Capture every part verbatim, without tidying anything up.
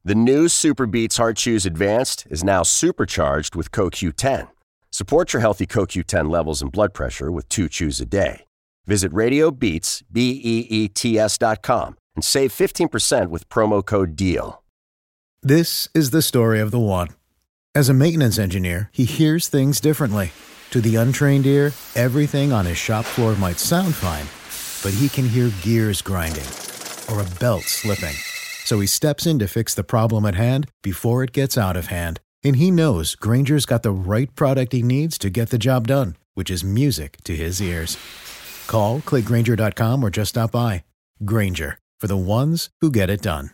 The new Super Beats Heart Chews Advanced is now supercharged with C O Q ten. Support your healthy C O Q ten levels and blood pressure with two chews a day. Visit RadioBeats, B E E T S dot com and save fifteen percent with promo code DEAL. This is the story of the one. As a maintenance engineer, he hears things differently. To the untrained ear, everything on his shop floor might sound fine, but he can hear gears grinding or a belt slipping. So he steps in to fix the problem at hand before it gets out of hand. And he knows Grainger's got the right product he needs to get the job done, which is music to his ears. Call, click Grainger dot com, or just stop by. Grainger, for the ones who get it done.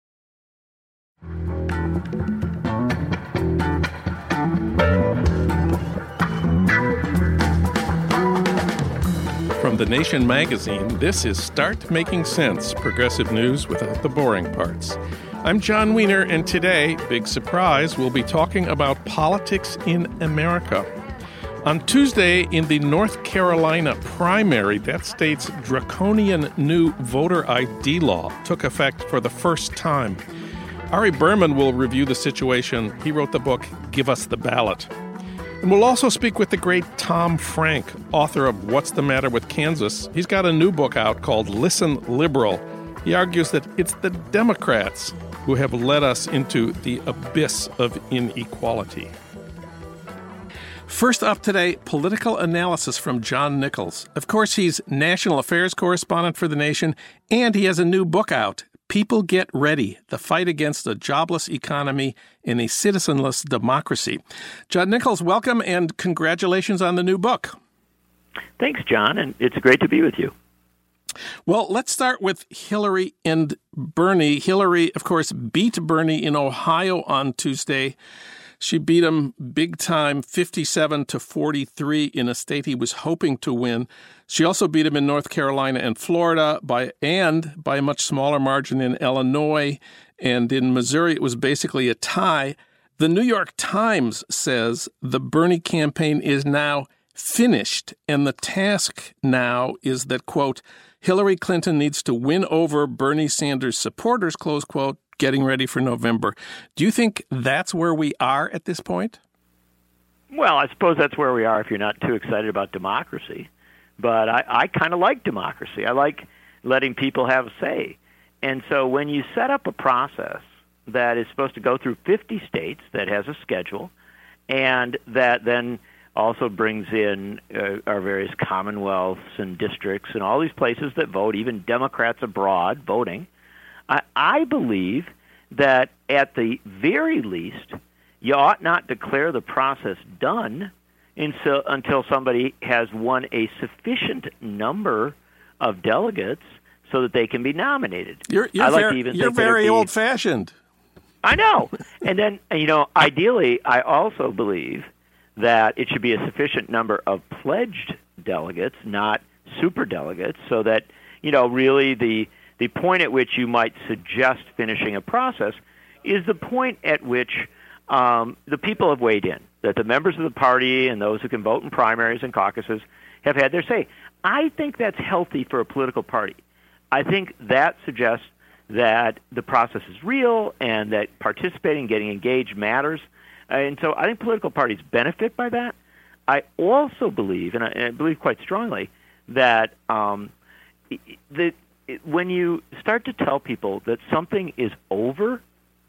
From The Nation magazine, this is Start Making Sense, progressive news without the boring parts. I'm John Wiener, and today, big surprise, we'll be talking about politics in America. On Tuesday, in the North Carolina primary, that state's draconian new voter I D law took effect for the first time. Ari Berman will review the situation. He wrote the book, Give Us the Ballot. And we'll also speak with the great Tom Frank, author of What's the Matter with Kansas. He's got a new book out called Listen Liberal. He argues that it's the Democrats who have led us into the abyss of inequality. First up today, political analysis from John Nichols. Of course, he's national affairs correspondent for The Nation, and he has a new book out, People Get Ready, The Fight Against a Jobless Economy in a Citizenless Democracy. John Nichols, welcome and congratulations on the new book. Thanks, John, and it's great to be with you. Well, let's start with Hillary and Bernie. Hillary, of course, beat Bernie in Ohio on Tuesday. She beat him big time, fifty-seven to forty-three in a state he was hoping to win. She also beat him in North Carolina and Florida by and by a much smaller margin in Illinois. And in Missouri, it was basically a tie. The New York Times says the Bernie campaign is now finished, and the task now is that, quote, Hillary Clinton needs to win over Bernie Sanders supporters, close quote, getting ready for November. Do you think that's where we are at this point? Well, I suppose that's where we are if you're not too excited about democracy. But I, I kind of like democracy. I like letting people have a say. And so when you set up a process that is supposed to go through fifty states, that has a schedule, and that then also brings in uh, our various commonwealths and districts and all these places that vote, even Democrats abroad voting, I, I believe that at the very least, you ought not declare the process done until, until somebody has won a sufficient number of delegates so that they can be nominated. You're, you're I like very, to even you're think that very be, old-fashioned. I know. And then, you know, ideally, I also believe that it should be a sufficient number of pledged delegates, not superdelegates, so that, you know, really the the point at which you might suggest finishing a process is the point at which um, the people have weighed in, that the members of the party and those who can vote in primaries and caucuses have had their say. I think that's healthy for a political party. I think that suggests that the process is real and that participating, getting engaged matters. And so I think political parties benefit by that. I also believe, and I, and I believe quite strongly, that um, the, when you start to tell people that something is over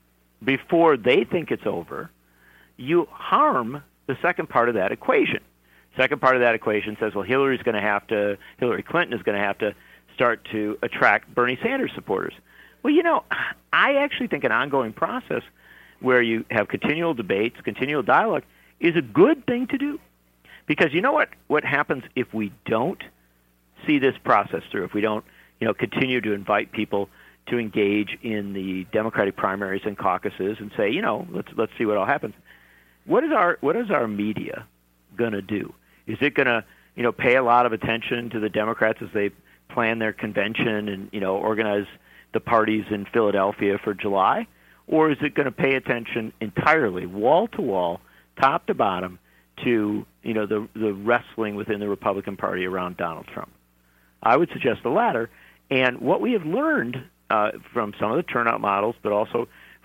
before they think it's over, you harm the second part of that equation. Second part of that equation says, well, Hillary's going to have to, Hillary Clinton is going to have to start to attract Bernie Sanders supporters. Well, you know, I actually think an ongoing process where you have continual debates, continual dialogue, is a good thing to do. Because you know what, what happens if we don't see this process through, if we don't, you know, continue to invite people to engage in the Democratic primaries and caucuses and say, you know, let's let's see what all happens. What is our what is our media going to do? Is it going to, you know, pay a lot of attention to the Democrats as they plan their convention and, you know, organize the parties in Philadelphia for July? Or is it going to pay attention entirely, wall to wall, top to bottom, to, you know, the the wrestling within the Republican Party around Donald Trump? I would suggest the latter. And what we have learned uh, from some of the turnout models, but also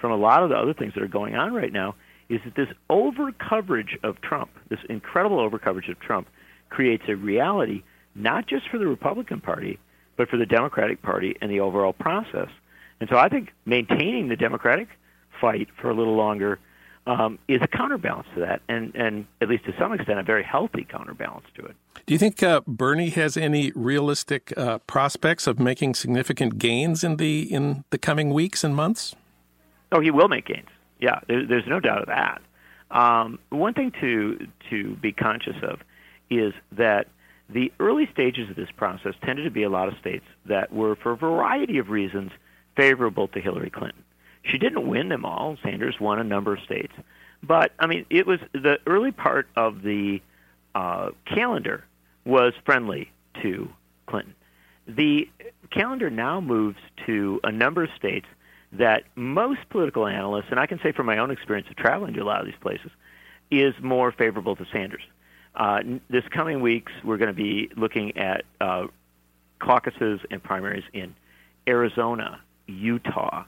from a lot of the other things that are going on right now is that this over-coverage of Trump, this incredible over-coverage of Trump, creates a reality not just for the Republican Party, but for the Democratic Party and the overall process. And so I think maintaining the Democratic fight for a little longer um, is a counterbalance to that, and, and at least to some extent, a very healthy counterbalance to it. Do you think uh, Bernie has any realistic uh, prospects of making significant gains in the in the coming weeks and months? Oh, he will make gains. Yeah, there, there's no doubt of that. Um, one thing to to be conscious of is that the early stages of this process tended to be a lot of states that were, for a variety of reasons, favorable to Hillary Clinton. She didn't win them all. Sanders won a number of states. But, I mean, it was the early part of the uh, calendar was friendly to Clinton. The calendar now moves to a number of states that most political analysts, and I can say from my own experience of traveling to a lot of these places, is more favorable to Sanders. Uh, this coming weeks, we're going to be looking at uh, caucuses and primaries in Arizona, Utah,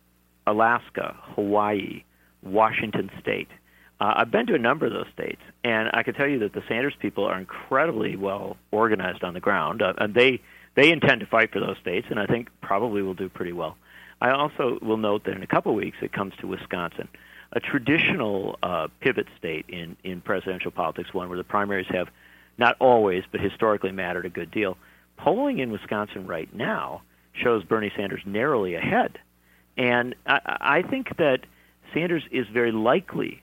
Alaska, Hawaii, Washington State. Uh, I've been to a number of those states, and I can tell you that the Sanders people are incredibly well organized on the ground. Uh, and they they intend to fight for those states, and I think probably will do pretty well. I also will note that in a couple of weeks it comes to Wisconsin, a traditional uh, pivot state in, in presidential politics, one where the primaries have not always, but historically mattered a good deal. Polling in Wisconsin right now shows Bernie Sanders narrowly ahead. And I, I think that Sanders is very likely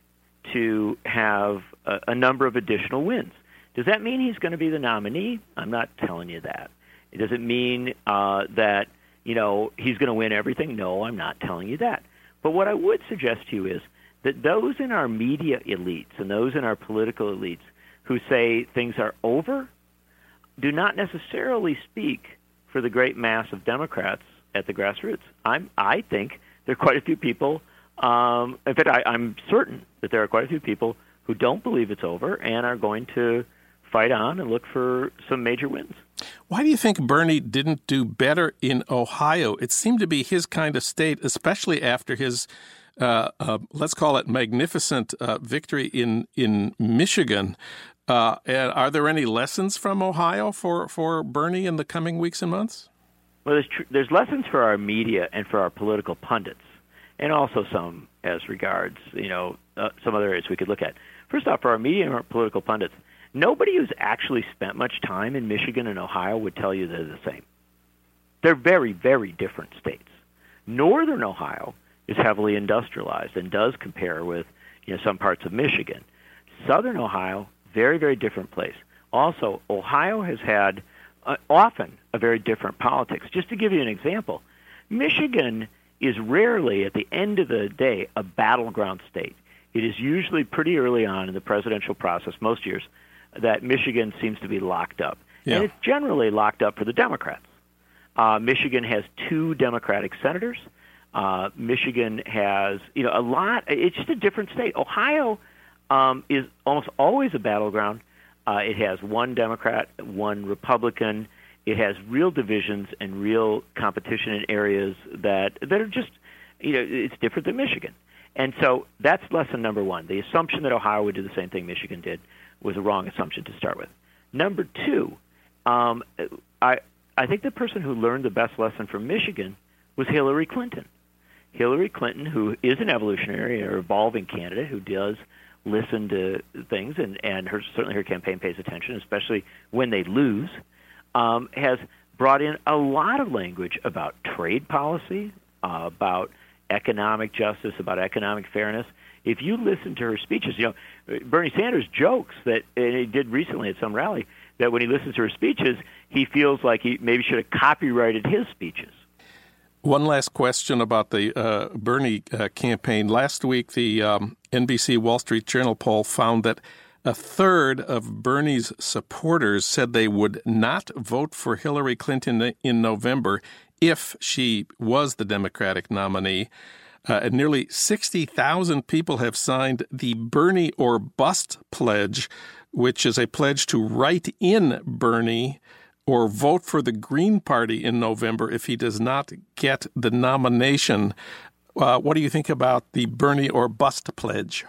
to have a, a number of additional wins. Does that mean he's going to be the nominee? I'm not telling you that. Does it mean uh, that, you know, he's going to win everything? No, I'm not telling you that. But what I would suggest to you is that those in our media elites and those in our political elites who say things are over do not necessarily speak for the great mass of Democrats at the grassroots. I'm, I think there are quite a few people, um, in fact, I, I'm certain that there are quite a few people who don't believe it's over and are going to fight on and look for some major wins. Why do you think Bernie didn't do better in Ohio? It seemed to be his kind of state, especially after his, uh, uh, let's call it magnificent uh, victory in, in Michigan. Uh, and are there any lessons from Ohio for, for Bernie in the coming weeks and months? Well, there's, tr- there's lessons for our media and for our political pundits, and also some as regards, you know, uh, some other areas we could look at. First off, for our media and our political pundits, nobody who's actually spent much time in Michigan and Ohio would tell you they're the same. They're very, very different states. Northern Ohio is heavily industrialized and does compare with, you know, some parts of Michigan. Southern Ohio, very, very different place. Also, Ohio has had uh, often a very different politics. Just to give you an example, Michigan is rarely, at the end of the day, a battleground state. It is usually pretty early on in the presidential process, most years, that Michigan seems to be locked up. Yeah. And it's generally locked up for the Democrats. Uh, Michigan has two Democratic senators. Uh, Michigan has, you know, a lot. It's just a different state. Ohio um, is almost always a battleground. Uh, it has one Democrat, one Republican. It has real divisions and real competition in areas that that are just, you know, it's different than Michigan. And so that's lesson number one. The assumption that Ohio would do the same thing Michigan did was a wrong assumption to start with. Number two, um, I I think the person who learned the best lesson from Michigan was Hillary Clinton. Hillary Clinton, who is an evolutionary or evolving candidate who does listen to things, and, and her, certainly her campaign pays attention, especially when they lose, um, has brought in a lot of language about trade policy, uh, about economic justice, about economic fairness. If you listen to her speeches, you know, Bernie Sanders jokes that, and he did recently at some rally, that when he listens to her speeches, he feels like he maybe should have copyrighted his speeches. One last question about the uh, Bernie uh, campaign. Last week, the um, N B C Wall Street Journal poll found that a third of Bernie's supporters said they would not vote for Hillary Clinton in November if she was the Democratic nominee. Uh, and nearly sixty thousand people have signed the Bernie or Bust pledge, which is a pledge to write in Bernie or vote for the Green Party in November if he does not get the nomination. Uh, what do you think about the Bernie or bust pledge?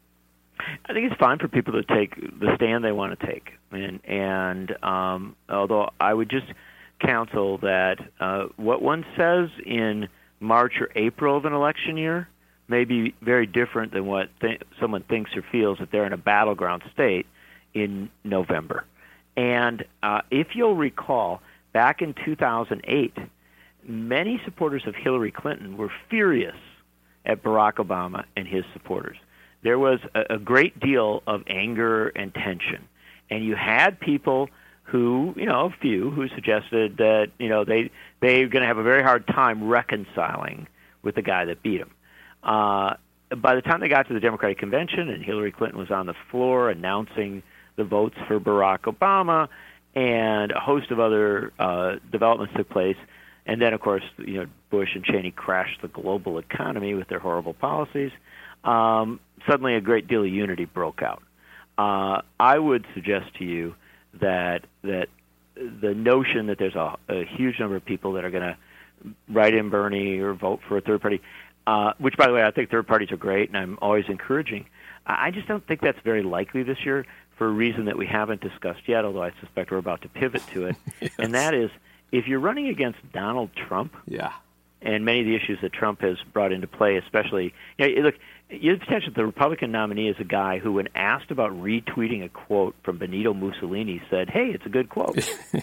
I think it's fine for people to take the stand they want to take. And, and um, although I would just counsel that uh, what one says in March or April of an election year may be very different than what th- someone thinks or feels if they're in a battleground state in November. And uh, if you'll recall, back in two thousand eight, many supporters of Hillary Clinton were furious at Barack Obama and his supporters. There was a, a great deal of anger and tension. And you had people who, you know, a few who suggested that, you know, they, they're going to have a very hard time reconciling with the guy that beat him. Uh, by the time they got to the Democratic Convention and Hillary Clinton was on the floor announcing the votes for Barack Obama, and a host of other uh, developments took place, and then, of course, you know, Bush and Cheney crashed the global economy with their horrible policies, um, suddenly a great deal of unity broke out. Uh, I would suggest to you that that the notion that there's a, a huge number of people that are going to write in Bernie or vote for a third party, uh, which, by the way, I think third parties are great, and I'm always encouraging. I just don't think that's very likely this year for a reason that we haven't discussed yet, although I suspect we're about to pivot to it, yes. And that is if you're running against Donald Trump, yeah, and many of the issues that Trump has brought into play, especially, you know, look, you have the potential that the Republican nominee is a guy who, when asked about retweeting a quote from Benito Mussolini, said, hey, it's a good quote.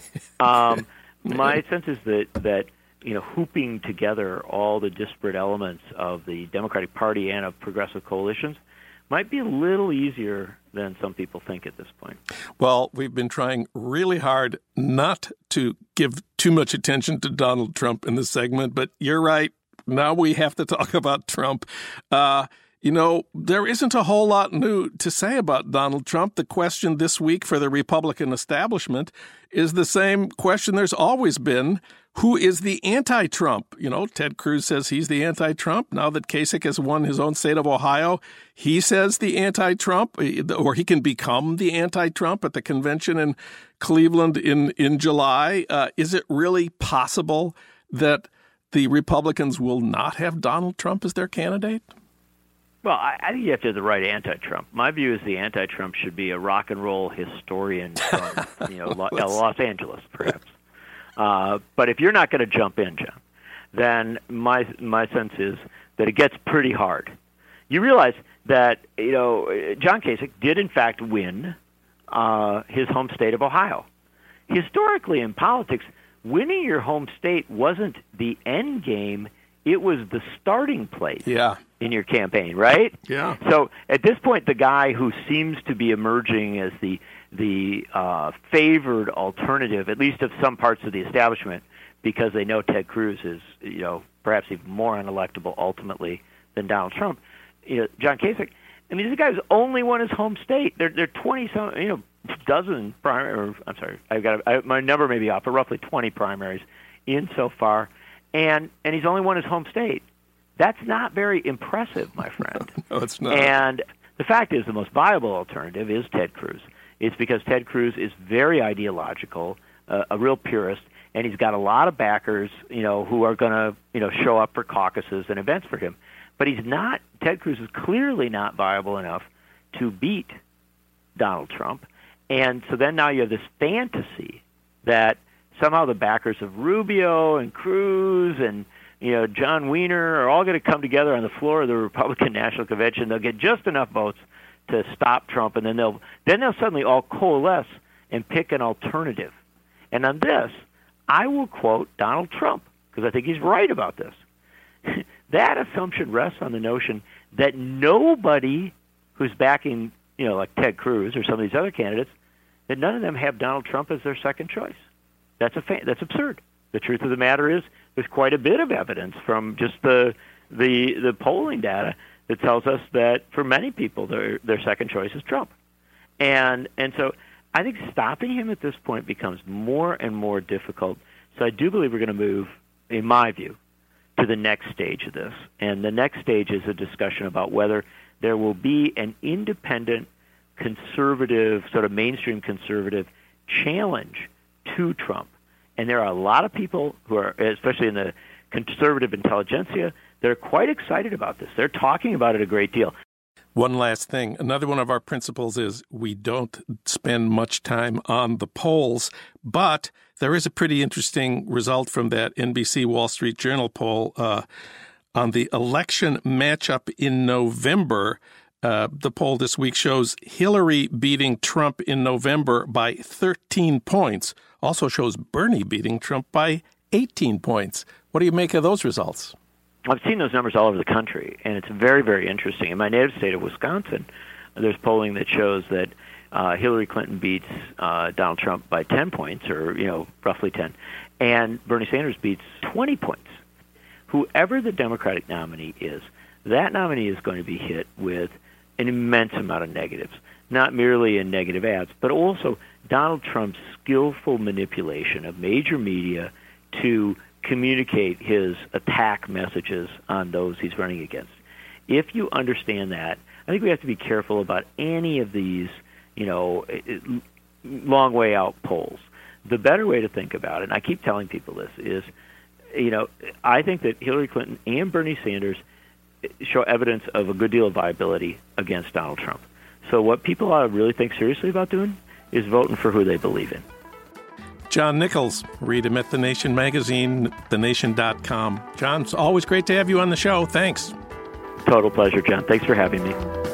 um, my sense is that, that, you know, hooping together all the disparate elements of the Democratic Party and of progressive coalitions might be a little easier than some people think at this point. Well, we've been trying really hard not to give too much attention to Donald Trump in this segment, but you're right. Now we have to talk about Trump. Uh, you know, there isn't a whole lot new to say about Donald Trump. The question this week for the Republican establishment is the same question there's always been. Who is the anti-Trump? You know, Ted Cruz says he's the anti-Trump. Now that Kasich has won his own state of Ohio, he says the anti-Trump, or he can become the anti-Trump at the convention in Cleveland in, in July. Uh, is it really possible that the Republicans will not have Donald Trump as their candidate? Well, I, I think you have to have the right anti-Trump. My view is the anti-Trump should be a rock and roll historian from, you know, Lo- Los Angeles, perhaps. Uh, but if you're not going to jump in, John, then my my sense is that it gets pretty hard. You realize that, you know, John Kasich did in fact win uh, his home state of Ohio. Historically in politics, winning your home state wasn't the end game; it was the starting place. Yeah. In your campaign, right? Yeah. So at this point, the guy who seems to be emerging as the the uh, favored alternative, at least of some parts of the establishment, because they know Ted Cruz is, you know, perhaps even more unelectable ultimately than Donald Trump. You know, John Kasich. I mean, this guy's only won his home state. They're they're twenty some, you know, dozen primary. I'm sorry, I've got I, my number may be off, but roughly twenty primaries in so far, and and he's only won his home state. That's not very impressive, my friend. No, it's not. And the fact is the most viable alternative is Ted Cruz. It's because Ted Cruz is very ideological, uh, a real purist, and he's got a lot of backers, you know, who are going to, you know, show up for caucuses and events for him. But he's not, Ted Cruz is clearly not viable enough to beat Donald Trump. And so then now you have this fantasy that somehow the backers of Rubio and Cruz and, you know, John Weiner are all going to come together on the floor of the Republican National Convention. They'll get just enough votes to stop Trump, and then they'll then they'll suddenly all coalesce and pick an alternative. And on this, I will quote Donald Trump, because I think he's right about this. That assumption rests on the notion that nobody who's backing, you know, like Ted Cruz or some of these other candidates, that none of them have Donald Trump as their second choice. That's a fa- that's absurd. The truth of the matter is there's quite a bit of evidence from just the the the polling data that tells us that for many people their their second choice is Trump. And and so I think stopping him at this point becomes more and more difficult. So I do believe we're going to move, in my view, to the next stage of this. And the next stage is a discussion about whether there will be an independent, conservative, sort of mainstream conservative challenge to Trump. And there are a lot of people who are, especially in the conservative intelligentsia, they're quite excited about this. They're talking about it a great deal. One last thing. Another one of our principles is we don't spend much time on the polls, but there is a pretty interesting result from that N B C Wall Street Journal poll uh, on the election matchup in November. Uh, the poll this week shows Hillary beating Trump in November by thirteen points. Also shows Bernie beating Trump by eighteen points. What do you make of those results? I've seen those numbers all over the country, and it's very, very interesting. In my native state of Wisconsin, there's polling that shows that uh, Hillary Clinton beats uh, Donald Trump by ten points, or, you know, roughly ten, and Bernie Sanders beats twenty points. Whoever the Democratic nominee is, that nominee is going to be hit with an immense amount of negatives, not merely in negative ads, but also Donald Trump's skillful manipulation of major media to communicate his attack messages on those he's running against. If you understand that, I think we have to be careful about any of these, you know, long way out polls. The better way to think about it, and I keep telling people this, is, you know, I think that Hillary Clinton and Bernie Sanders show evidence of a good deal of viability against Donald Trump. So what people ought to really think seriously about doing is voting for who they believe in. John Nichols, read him at The Nation magazine, the nation dot com. John, it's always great to have you on the show. Thanks. Total pleasure, John. Thanks for having me.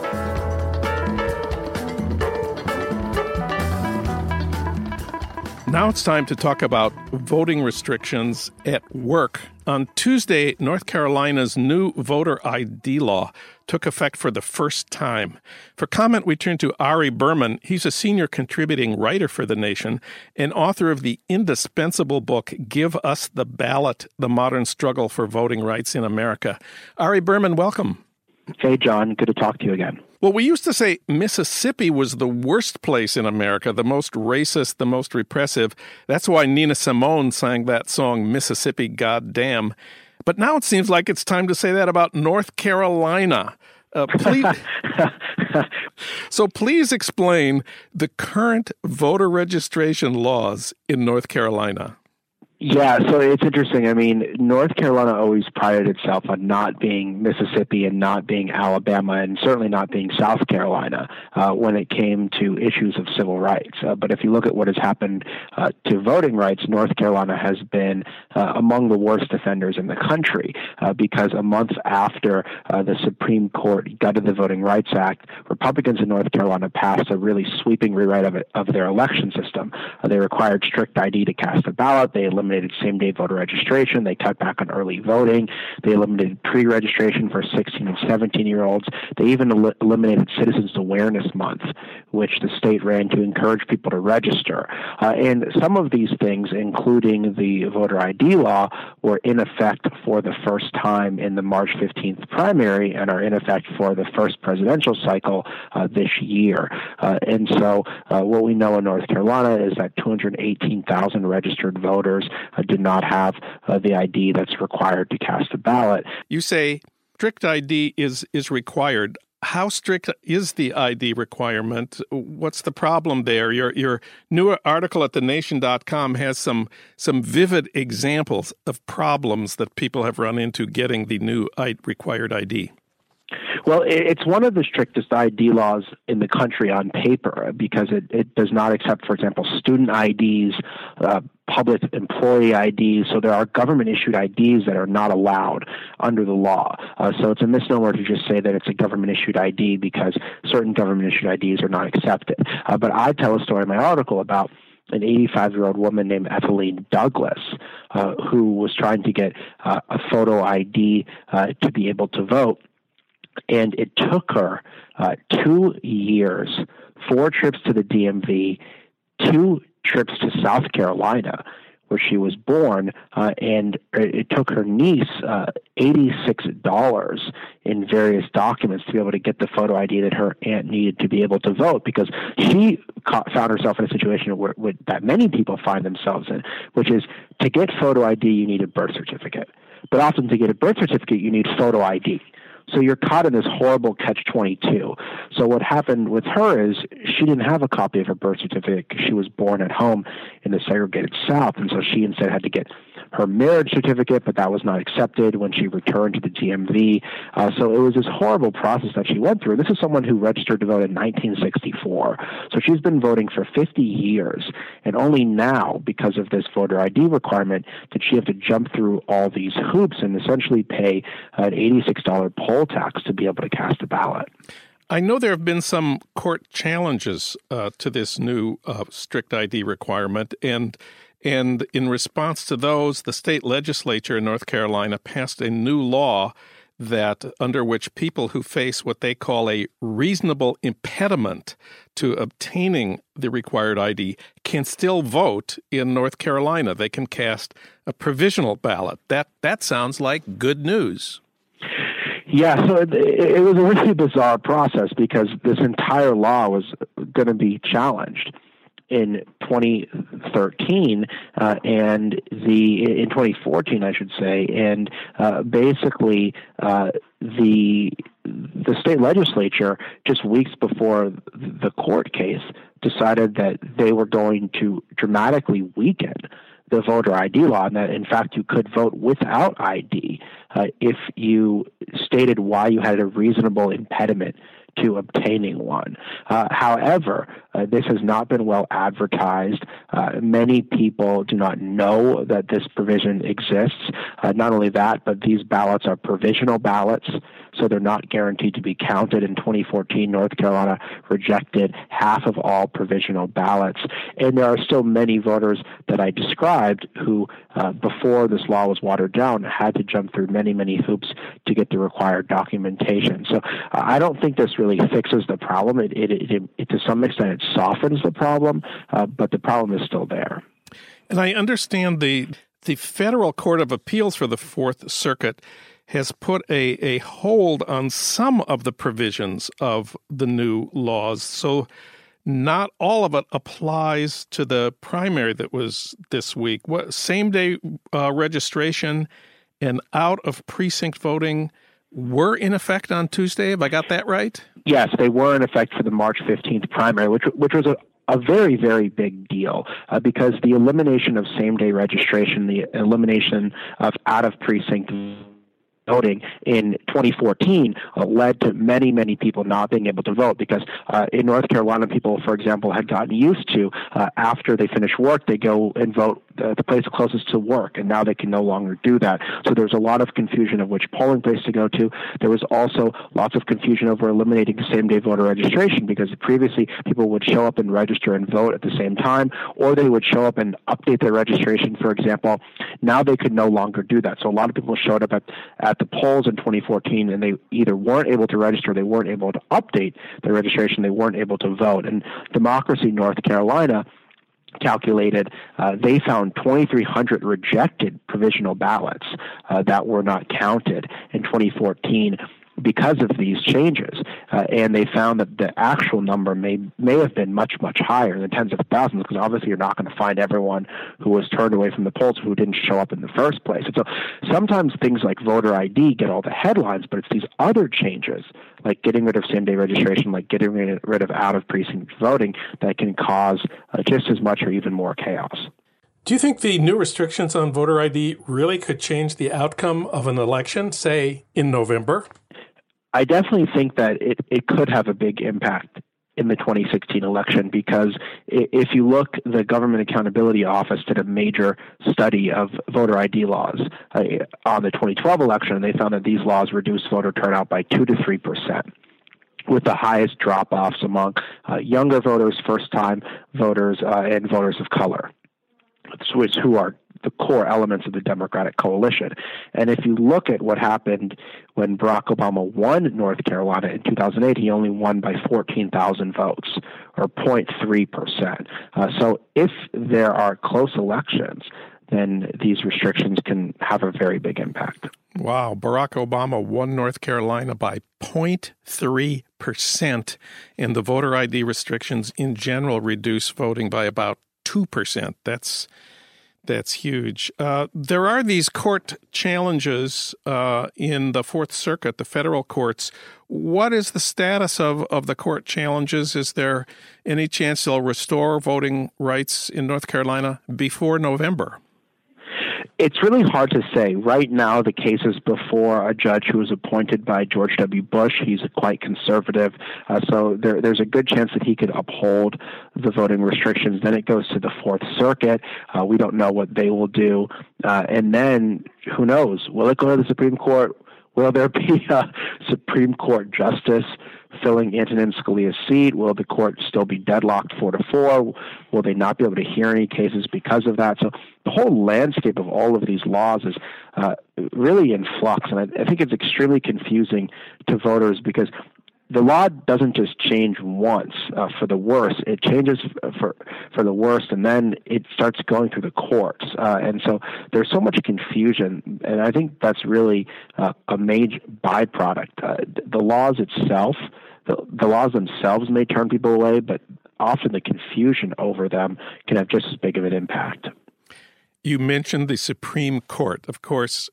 Now it's time to talk about voting restrictions at work. On Tuesday, North Carolina's new voter I D law took effect for the first time. For comment, we turn to Ari Berman. He's a senior contributing writer for The Nation and author of the indispensable book, Give Us the Ballot, The Modern Struggle for Voting Rights in America. Ari Berman, welcome. Hey, John. Good to talk to you again. Well, we used to say Mississippi was the worst place in America, the most racist, the most repressive. That's why Nina Simone sang that song, Mississippi Goddamn. But now it seems like it's time to say that about North Carolina. Uh, please, so please explain the current voter registration laws in North Carolina. Yeah, so it's interesting. I mean, North Carolina always prided itself on not being Mississippi and not being Alabama and certainly not being South Carolina uh, when it came to issues of civil rights. Uh, but if you look at what has happened uh, to voting rights, North Carolina has been uh, among the worst offenders in the country uh, because a month after uh, the Supreme Court gutted the Voting Rights Act, Republicans in North Carolina passed a really sweeping rewrite of, it, of their election system. Uh, they required strict I D to cast a ballot. They eliminated eliminated same-day voter registration. They cut back on early voting. They eliminated pre-registration for sixteen and seventeen-year-olds. They even el- eliminated Citizens Awareness Month, which the state ran to encourage people to register. Uh, and some of these things, including the voter I D law, were in effect for the first time in the March fifteenth primary and are in effect for the first presidential cycle uh, this year. Uh, and so uh, what we know in North Carolina is that two hundred eighteen thousand registered voters uh, did not have uh, the I D that's required to cast a ballot. You say strict I D is, is required. How strict is the I D requirement? What's the problem there? Your your new article at the nation dot com has some some vivid examples of problems that people have run into getting the new required I D. Well, it's one of the strictest I D laws in the country on paper because it, it does not accept, for example, student I Ds, uh, public employee I Ds. So there are government-issued I Ds that are not allowed under the law. Uh, so it's a misnomer to just say that it's a government-issued I D because certain government-issued I Ds are not accepted. Uh, but I tell a story in my article about an eighty-five-year-old woman named Etheline Douglas, uh, who was trying to get uh, a photo I D uh, to be able to vote. And it took her uh, two years, four trips to the D M V, two trips to South Carolina, where she was born, uh, and it took her niece uh, eighty-six dollars in various documents to be able to get the photo I D that her aunt needed to be able to vote, because she caught, found herself in a situation where, where that many people find themselves in, which is to get photo I D, you need a birth certificate. But often to get a birth certificate, you need photo I D. So you're caught in this horrible catch twenty-two. So what happened with her is she didn't have a copy of her birth certificate because she was born at home in the segregated South, and so she instead had to get her marriage certificate, but that was not accepted when she returned to the D M V. Uh, so it was this horrible process that she went through. This is someone who registered to vote in nineteen sixty-four. So she's been voting for fifty years, and only now, because of this voter I D requirement, did she have to jump through all these hoops and essentially pay an eighty-six dollars poll tax to be able to cast a ballot. I know there have been some court challenges uh, to this new uh, strict I D requirement, and and in response to those, the state legislature in North Carolina passed a new law that under which people who face what they call a reasonable impediment to obtaining the required I D can still vote in North Carolina. They can cast a provisional ballot. That that sounds like good news. Yeah, so it, it was a really bizarre process because this entire law was going to be challenged in twenty thirteen uh, and the in twenty fourteen, I should say, and uh, basically uh, the the state legislature just weeks before the court case decided that they were going to dramatically weaken the voter I D law, and that in fact you could vote without I D uh, if you stated why you had a reasonable impediment to obtaining one. Uh, however, uh, this has not been well advertised. Uh, many people do not know that this provision exists. Uh, not only that, but these ballots are provisional ballots, so they're not guaranteed to be counted. In twenty fourteen, North Carolina rejected half of all provisional ballots. And there are still many voters that I described who, uh, before this law was watered down, had to jump through many, many hoops to get the required documentation. So uh, I don't think this really fixes the problem. It, it, it, it to some extent, it softens the problem, uh, but the problem is still there. And I understand the the Federal Court of Appeals for the Fourth Circuit has put a, a hold on some of the provisions of the new laws. So not all of it applies to the primary that was this week. What same-day uh, registration and out-of-precinct voting were in effect on Tuesday. Have I got that right? Yes, they were in effect for the March fifteenth primary, which which was a a very, very big deal uh, because the elimination of same-day registration, the elimination of out-of-precinct voting in twenty fourteen uh, led to many, many people not being able to vote because uh, in North Carolina, people, for example, had gotten used to uh, after they finish work, they go and vote uh, the place closest to work, and now they can no longer do that. So there's a lot of confusion of which polling place to go to. There was also lots of confusion over eliminating same-day voter registration because previously people would show up and register and vote at the same time, or they would show up and update their registration, for example. Now they could no longer do that. So a lot of people showed up at, at the polls in twenty fourteen, and they either weren't able to register, they weren't able to update their registration, they weren't able to vote. And Democracy North Carolina calculated uh, they found twenty-three hundred rejected provisional ballots uh, that were not counted in twenty fourteen because of these changes. Uh, and they found that the actual number may may have been much, much higher in the tens of thousands because obviously you're not going to find everyone who was turned away from the polls who didn't show up in the first place. And so sometimes things like voter I D get all the headlines, but it's these other changes like getting rid of same-day registration, like getting rid of out-of-precinct voting that can cause uh, just as much or even more chaos. Do you think the new restrictions on voter I D really could change the outcome of an election, say, in November? I definitely think that it, it could have a big impact in the twenty sixteen election because if you look, the Government Accountability Office did a major study of voter I D laws uh, on the twenty twelve election, and they found that these laws reduced voter turnout by two to three percent. With the highest drop-offs among uh, younger voters, first-time voters, uh, and voters of color, which who are the core elements of the Democratic coalition. And if you look at what happened when Barack Obama won North Carolina in two thousand eight, he only won by fourteen thousand votes, or zero point three percent. Uh, so if there are close elections, then these restrictions can have a very big impact. Wow. Barack Obama won North Carolina by zero point three percent, and the voter I D restrictions in general reduce voting by about two percent. That's That's huge. Uh, there are these court challenges uh, in the Fourth Circuit, the federal courts. What is the status of, of the court challenges? Is there any chance they'll restore voting rights in North Carolina before November? It's really hard to say. Right now, the case is before a judge who was appointed by George W. Bush. He's quite conservative, uh, so there, there's a good chance that he could uphold the voting restrictions. Then it goes to the Fourth Circuit. Uh, we don't know what they will do. Uh, and then, who knows? Will it go to the Supreme Court? Will there be a Supreme Court justice filling Antonin Scalia's seat? Will the court still be deadlocked four to four? Will they not be able to hear any cases because of that? So the whole landscape of all of these laws is uh, really in flux, and I, I think it's extremely confusing to voters because the law doesn't just change once uh, for the worse. It changes for for the worst, and then it starts going through the courts. Uh, and so there's so much confusion, and I think that's really uh, a major byproduct. Uh, the laws itself, the, the laws themselves may turn people away, but often the confusion over them can have just as big of an impact. You mentioned the Supreme Court. Of course,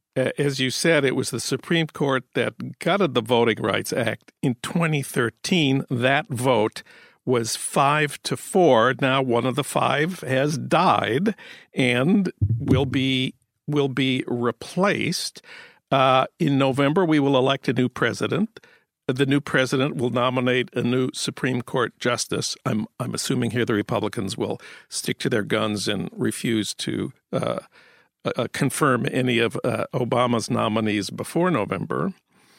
as you said, it was the Supreme Court that gutted the Voting Rights Act in twenty thirteen. That vote was five to four. Now one of the five has died and will be will be replaced. Uh, in November, we will elect a new president. The new president will nominate a new Supreme Court justice. I'm I'm assuming here the Republicans will stick to their guns and refuse to uh, Uh, confirm any of uh, Obama's nominees before November.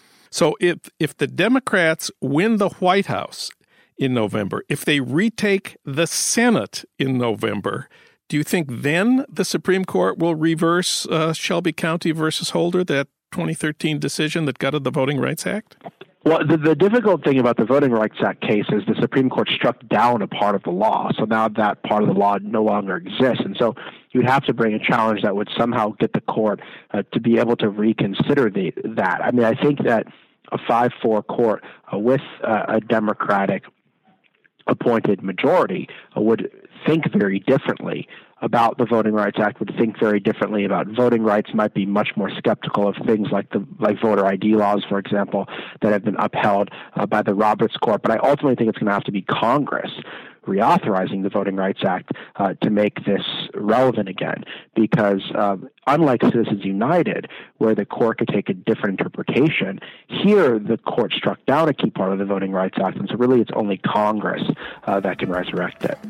So if if the Democrats win the White House in November, if they retake the Senate in November, do you think then the Supreme Court will reverse uh, Shelby County versus Holder, that twenty thirteen decision that gutted the Voting Rights Act? Well, the, the difficult thing about the Voting Rights Act case is the Supreme Court struck down a part of the law. So now that part of the law no longer exists. And so you'd have to bring a challenge that would somehow get the court uh, to be able to reconsider the, that. I mean, I think that a five four court uh, with uh, a Democratic appointed majority uh, would think very differently about the Voting Rights Act, would think very differently about voting rights, might be much more skeptical of things like the like voter I D laws, for example, that have been upheld uh, by the Roberts Court. But I ultimately think it's going to have to be Congress reauthorizing the Voting Rights Act uh, to make this relevant again, because um, unlike Citizens United, where the court could take a different interpretation, here the court struck down a key part of the Voting Rights Act, and so really it's only Congress uh, that can resurrect it.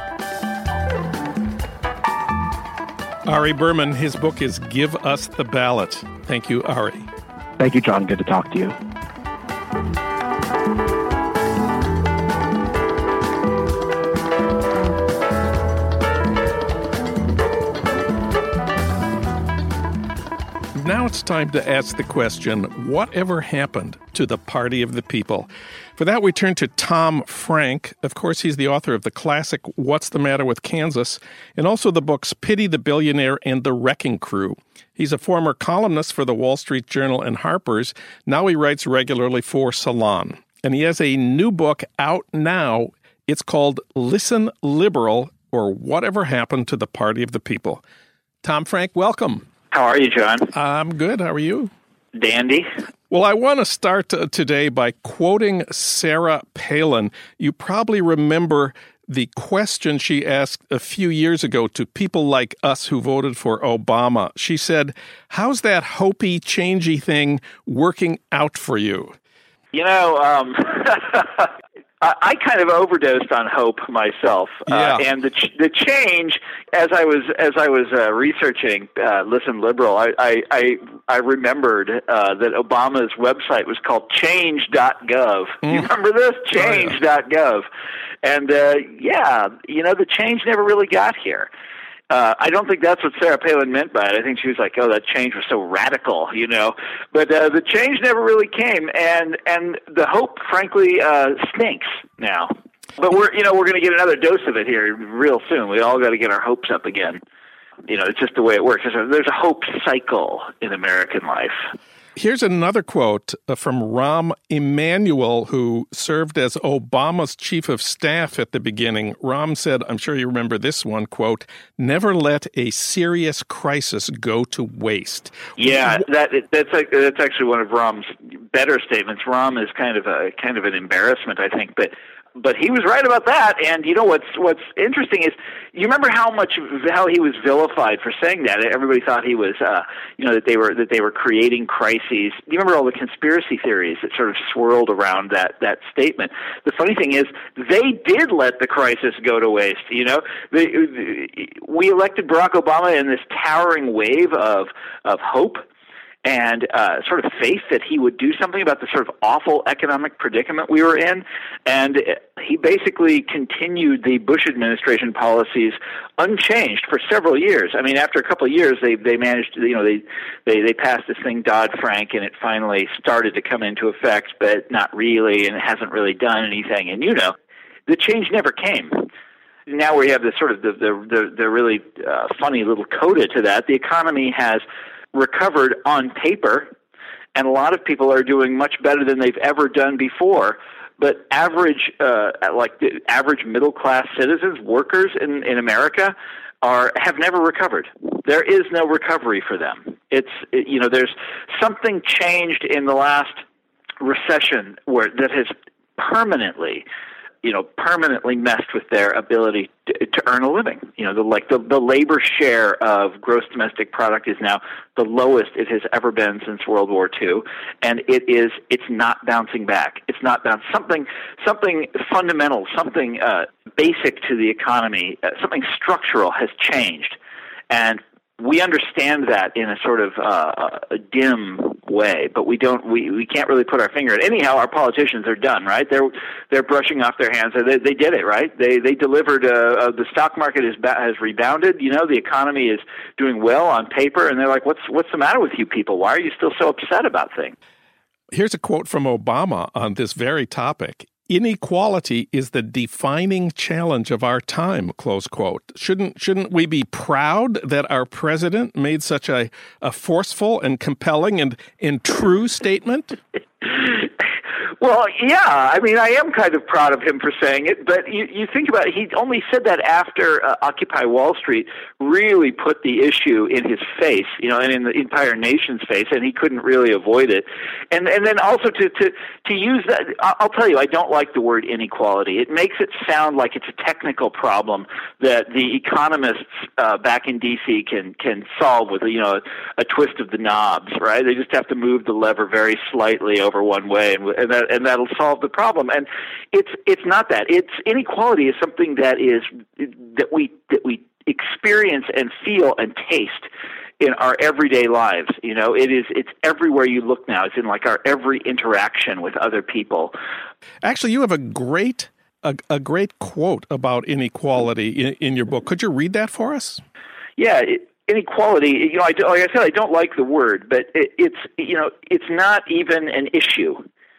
Ari Berman, his book is Give Us the Ballot. Thank you, Ari. Thank you, John. Good to talk to you. Now it's time to ask the question, whatever happened to the Party of the People? For that, we turn to Tom Frank. Of course, he's the author of the classic What's the Matter with Kansas, and also the books Pity the Billionaire and The Wrecking Crew. He's a former columnist for the Wall Street Journal and Harper's. Now he writes regularly for Salon. And he has a new book out now. It's called Listen Liberal, or Whatever Happened to the Party of the People. Tom Frank, welcome. How are you, John? I'm good. How are you? Dandy. Well, I want to start uh, today by quoting Sarah Palin. You probably remember the question she asked a few years ago to people like us who voted for Obama. She said, how's that hopey, changey thing working out for you? You know, um, I, I kind of overdosed on hope myself, yeah. uh, and the ch- the change as I was as I was uh, researching uh, Listen Liberal, I I I, I remembered uh, that Obama's website was called change dot gov. Mm. You remember this? change dot gov, and uh, yeah, you know, the change never really got here. Uh, I don't think that's what Sarah Palin meant by it. I think she was like, "Oh, that change was so radical," you know. But uh, the change never really came, and and the hope, frankly, uh, stinks now. But we're, you know, we're going to get another dose of it here real soon. We all got to get our hopes up again. You know, it's just the way it works. There's a, there's a hope cycle in American life. Here's another quote from Rahm Emanuel, who served as Obama's chief of staff at the beginning. Rahm said, I'm sure you remember this one, quote, never let a serious crisis go to waste. Yeah, that that's a, that's actually one of Rahm's better statements. Rahm is kind of a kind of an embarrassment, I think, but but he was right about that. And you know what's what's interesting is, you remember how much how he was vilified for saying that. Everybody thought he was, uh, you know, that they were that they were creating crises. Do you remember all the conspiracy theories that sort of swirled around that that statement? The funny thing is, they did let the crisis go to waste. You know, they, we elected Barack Obama in this towering wave of of hope and uh, sort of faith that he would do something about the sort of awful economic predicament we were in. And he basically continued the Bush administration policies unchanged for several years. I mean, after a couple of years, they they managed to, you know, they, they, they passed this thing, Dodd-Frank, and it finally started to come into effect, but not really, and it hasn't really done anything. And, you know, the change never came. Now we have this sort of the, the, the, the really uh, funny little coda to that. The economy has recovered on paper, and a lot of people are doing much better than they've ever done before. But average, uh, like the average middle-class citizens, workers in, in America, are have never recovered. There is no recovery for them. It's it, you know, there's something changed in the last recession where that has permanently, you know, permanently messed with their ability to, to earn a living. You know, the, like the, the labor share of gross domestic product is now the lowest it has ever been since World War Two, and it is it's not bouncing back. It's not bounce something something fundamental, something uh, basic to the economy, uh, something structural has changed, and we understand that in a sort of uh, a dim way, but we don't. We, we can't really put our finger at it. Anyhow, our politicians are done, right? They're they're brushing off their hands. They they did it, right? They they delivered. Uh, uh, the stock market is has rebounded. You know, the economy is doing well on paper, and they're like, "What's what's the matter with you people? Why are you still so upset about things?" Here's a quote from Obama on this very topic. Inequality is the defining challenge of our time, close quote. Shouldn't shouldn't we be proud that our president made such a, a forceful and compelling and, and true statement? Well, yeah. I mean, I am kind of proud of him for saying it, but you, you think about it, he only said that after uh, Occupy Wall Street really put the issue in his face, you know, and in the entire nation's face, and he couldn't really avoid it. And and then also to, to, to use that, I'll tell you, I don't like the word inequality. It makes it sound like it's a technical problem that the economists uh, back in D C can can solve with, you know, a, a twist of the knobs, right? They just have to move the lever very slightly over one way, and, and that and that'll solve the problem. And it's it's not that. It's inequality is something that is that we that we experience and feel and taste in our everyday lives. You know, it is it's everywhere you look now. It's in like our every interaction with other people. Actually, you have a great a, a great quote about inequality in, in your book. Could you read that for us? Yeah. It, Inequality, you know, I, like I said, I don't like the word, but it, it's, you know, it's not even an issue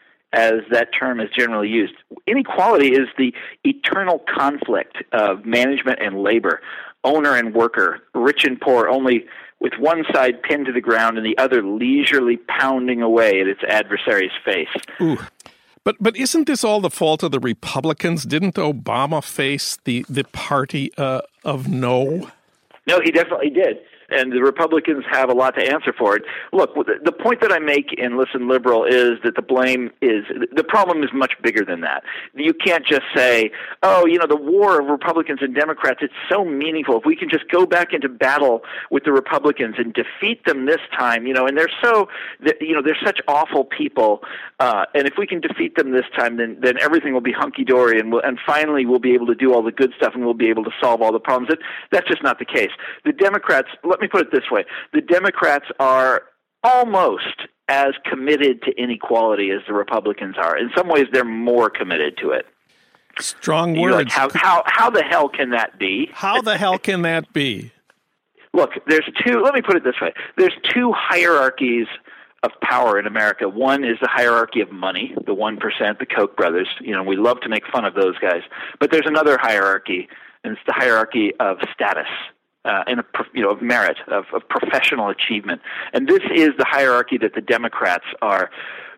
as that term is generally used. Inequality is the eternal conflict of management and labor, owner and worker, rich and poor, only with one side pinned to the ground and the other leisurely pounding away at its adversary's face. Ooh. But but isn't this all the fault of the Republicans? Didn't Obama face the, the party uh, of no? No, he definitely did. And the Republicans have a lot to answer for it. Look, the point that I make in Listen Liberal is that the blame is, the problem is much bigger than that. You can't just say, oh, you know, the war of Republicans and Democrats, it's so meaningful. If we can just go back into battle with the Republicans and defeat them this time, you know, and they're so, you know, they're such awful people. Uh, and if we can defeat them this time, then, then everything will be hunky-dory, and we'll, and finally we'll be able to do all the good stuff and we'll be able to solve all the problems. That, that's just not the case. The Democrats, let me put it this way. The Democrats are almost as committed to inequality as the Republicans are. In some ways, they're more committed to it. Strong You're words. Like, how, how, how the hell can that be? How the hell can that be? Look, there's two, let me put it this way. There's two hierarchies of power in America. One is the hierarchy of money, the one percent, the Koch brothers. You know, we love to make fun of those guys. But there's another hierarchy, and it's the hierarchy of status. Uh, and a, you know, of merit, of, of professional achievement, and this is the hierarchy that the Democrats are,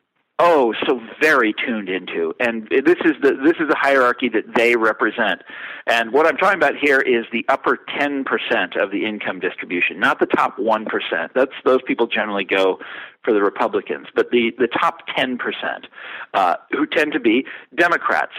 oh, so very tuned into. And this is the this is the hierarchy that they represent. And what I'm talking about here is the upper ten percent of the income distribution, not the top one percent. That's those people generally go for the Republicans, but the the top ten percent, uh, who tend to be Democrats.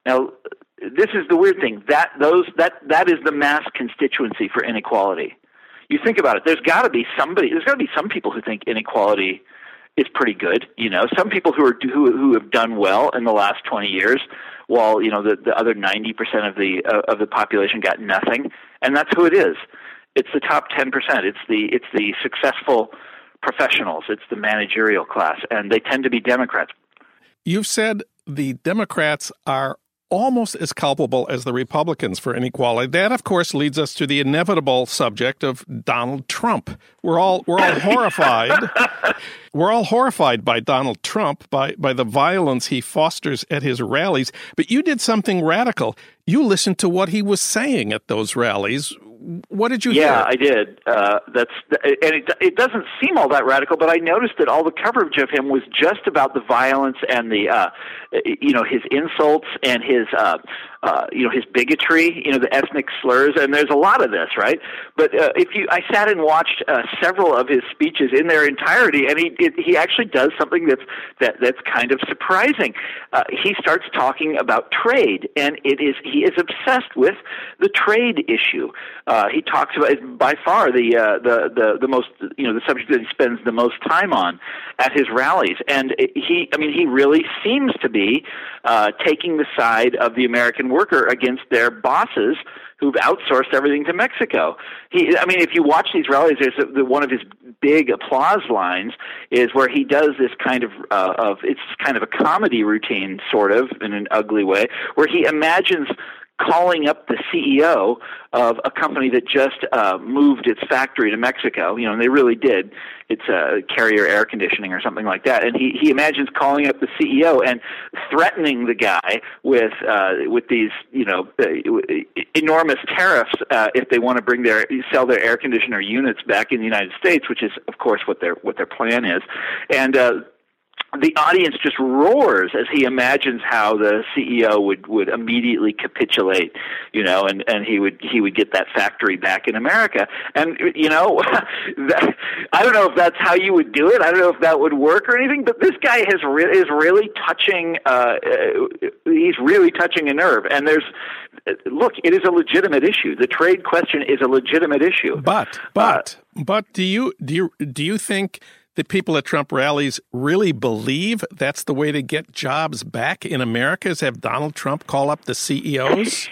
Now, this is the weird thing. That those that that is the mass constituency for inequality. You think about it. There's got to be somebody. There's got to be some people who think inequality is pretty good. You know, some people who are who who have done well in the last twenty years, while you know the, the other ninety percent of the uh, of the population got nothing, and that's who it is. It's the top ten percent. It's the it's the successful professionals. It's the managerial class, and they tend to be Democrats. You've said the Democrats are almost as culpable as the Republicans for inequality. That, of course, leads us to the inevitable subject of Donald Trump. We're all we're all horrified. We're all horrified by Donald Trump, by by the violence he fosters at his rallies. But you did something radical. You listened to what he was saying at those rallies. What did you yeah, hear? Yeah, I did. Uh, that's and it, it doesn't seem all that radical, but I noticed that all the coverage of him was just about the violence and the, uh, you know, his insults and his, uh, uh, you know, his bigotry, you know, the ethnic slurs, and there's a lot of this, right? But uh, if you, I sat and watched uh, several of his speeches in their entirety, and he it, he actually does something that's that that's kind of surprising. Uh, he starts talking about trade, and it is he is obsessed with the trade issue. Uh, he talks about by far the, uh, the the the most you know the subject that he spends the most time on at his rallies, and he I mean he really seems to be uh, taking the side of the American worker against their bosses who've outsourced everything to Mexico. He I mean if you watch these rallies, there's a, the, one of his big applause lines is where he does this kind of uh, of it's kind of a comedy routine, sort of in an ugly way, where he imagines calling up the C E O of a company that just uh, moved its factory to Mexico, you know, and they really did. It's a Carrier Air Conditioning or something like that. And he, he imagines calling up the C E O and threatening the guy with uh, with these, you know, uh, enormous tariffs uh, if they want to bring their sell their air conditioner units back in the United States, which is, of course, what their what their plan is. And uh, the audience just roars as he imagines how the C E O would, would immediately capitulate, you know, and, and he would he would get that factory back in America. And, you know, that, I don't know if that's how you would do it. I don't know if that would work or anything, but this guy has re- is really touching, uh, he's really touching a nerve. And there's, look, it is a legitimate issue. The trade question is a legitimate issue. But, but, uh, but do you, do you, do you think that people at Trump rallies really believe that's the way to get jobs back in America, is have Donald Trump call up the C E Os?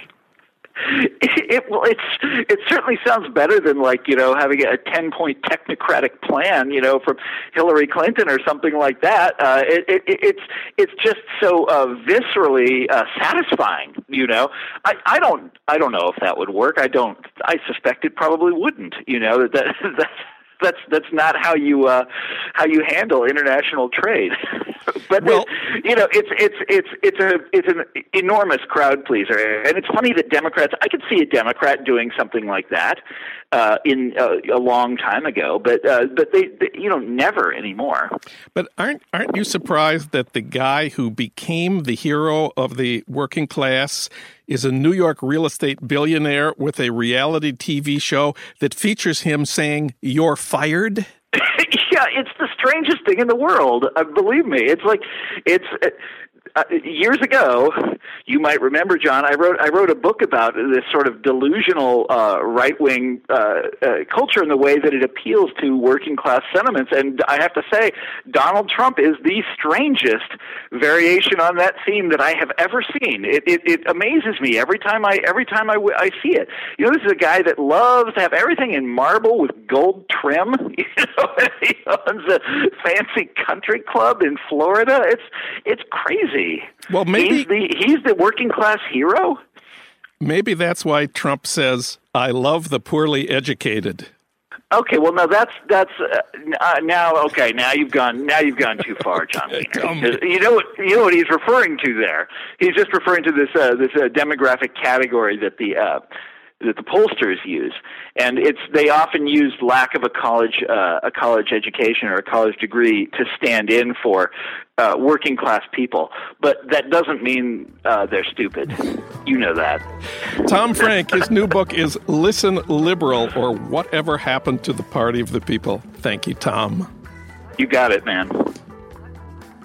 It, it, well, it's it certainly sounds better than, like, you know, having a ten-point technocratic plan, you know, from Hillary Clinton or something like that. Uh, it, it, it's it's just so uh, viscerally uh, satisfying, you know. I, I don't I don't know if that would work. I don't. I suspect it probably wouldn't. You know that that. That's, That's that's not how you uh, how you handle international trade. But well, it, you know, it's it's it's it's a it's an enormous crowd pleaser, and it's funny that Democrats. I could see a Democrat doing something like that uh, in uh, a long time ago, but uh, but they, they you know never anymore. But aren't aren't you surprised that the guy who became the hero of the working class is a New York real estate billionaire with a reality T V show that features him saying, "You're fired"? Yeah, it's the strangest thing in the world. Uh, believe me, it's like it's. Uh, Uh, years ago, you might remember, John, I wrote I wrote a book about this sort of delusional uh, right-wing uh, uh, culture and the way that it appeals to working-class sentiments. And I have to say, Donald Trump is the strangest variation on that theme that I have ever seen. It it, it amazes me every time I every time I, I see it. You know, this is a guy that loves to have everything in marble with gold trim. You know, he owns a fancy country club in Florida. It's it's crazy. Well, maybe he's the, he's the working class hero. Maybe that's why Trump says, "I love the poorly educated." Okay, well, now that's that's uh, uh, now okay. Now you've gone. Now you've gone too far, John. you know what? You know what he's referring to there. He's just referring to this uh, this uh, demographic category that the. Uh, that the pollsters use, and it's they often use lack of a college uh, a college education or a college degree to stand in for uh, working class people, but that doesn't mean uh, they're stupid. You know that. Tom Frank, his new book is Listen Liberal, or Whatever Happened to the Party of the People. Thank you, Tom. You got it, man.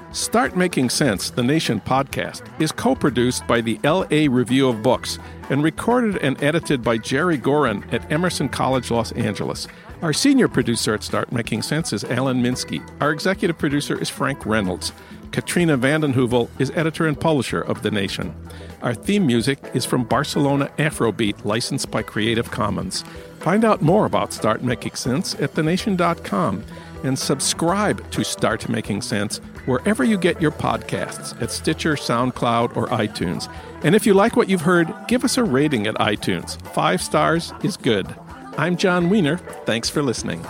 Start Making Sense, the Nation podcast, is co-produced by the L A Review of Books and recorded and edited by Jerry Gorin at Emerson College, Los Angeles. Our senior producer at Start Making Sense is Alan Minsky. Our executive producer is Frank Reynolds. Katrina vanden Heuvel is editor and publisher of The Nation. Our theme music is from Barcelona Afrobeat, licensed by Creative Commons. Find out more about Start Making Sense at the nation dot com and subscribe to Start Making Sense wherever you get your podcasts, at Stitcher, SoundCloud, or iTunes. And if you like what you've heard, give us a rating at iTunes. Five stars is good. I'm John Wiener. Thanks for listening.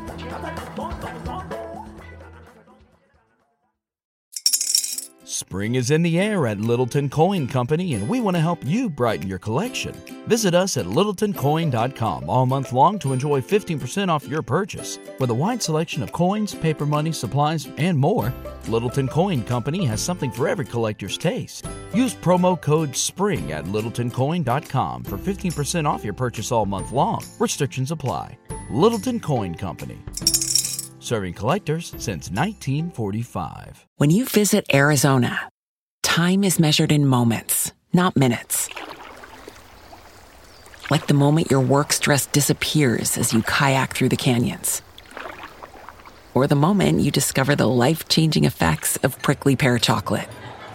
Spring is in the air at Littleton Coin Company, and we want to help you brighten your collection. Visit us at littleton coin dot com all month long to enjoy fifteen percent off your purchase. With a wide selection of coins, paper money, supplies, and more, Littleton Coin Company has something for every collector's taste. Use promo code SPRING at littleton coin dot com for fifteen percent off your purchase all month long. Restrictions apply. Littleton Coin Company. Serving collectors since nineteen forty-five. When you visit Arizona, time is measured in moments, not minutes. Like the moment your work stress disappears as you kayak through the canyons. Or the moment you discover the life-changing effects of prickly pear chocolate.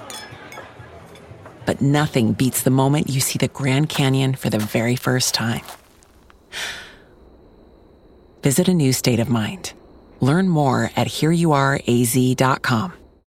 But nothing beats the moment you see the Grand Canyon for the very first time. Visit a new state of mind. Learn more at here you are a z dot com.